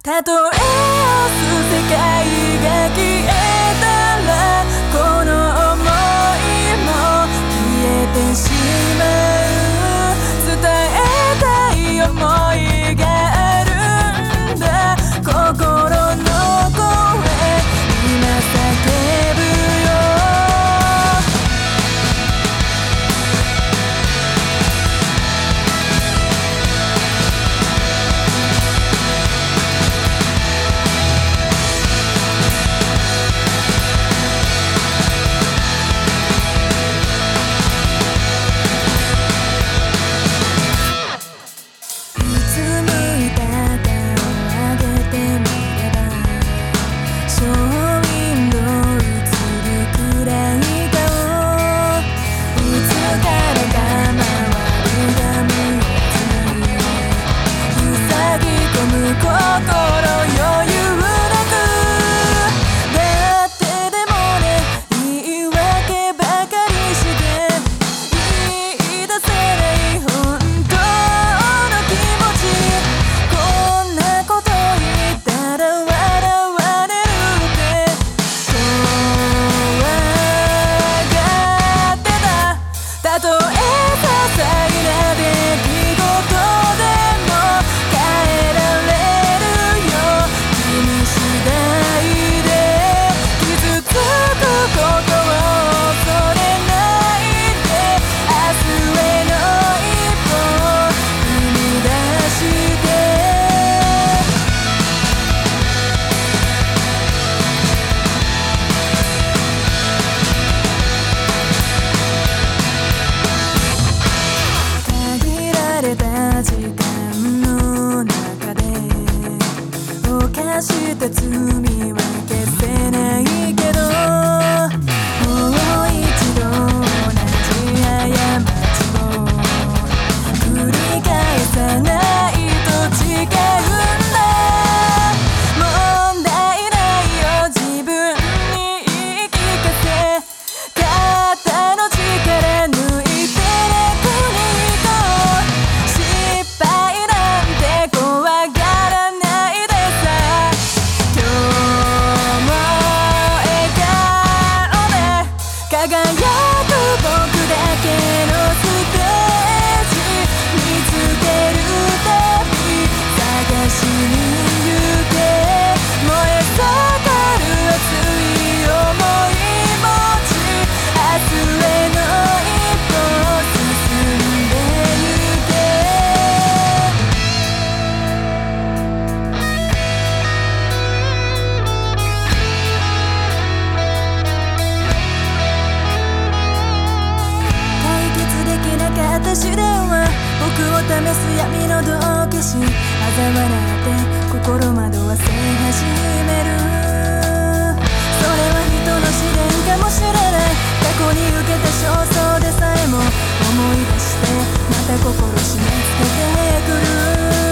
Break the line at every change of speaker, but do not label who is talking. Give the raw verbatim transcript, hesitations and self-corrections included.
たとえ明日世界が消えたらこの想いも消えてしまう。伝えたい想いがあるんだ。心の声今叫ぶよ。した罪は消せないけどもう一度同じ過ちを繰り返さないと誓うんだ。問題ないよ自分に言い聞かせ肩の力抜いて楽に行こう。失敗なんて怖がらないでさ。今日も笑顔で輝く僕だけのステージ見つけるたび探しに行け。燃え盛る熱い想い持ち明日への一歩進んでゆけ。解決できなかった試練は僕を試す闇の道化師。嘲笑って心惑わせ始める。それは人の試練かもしれない。過去に受けた焦燥でさえも思い出してまた心締め付けてくる。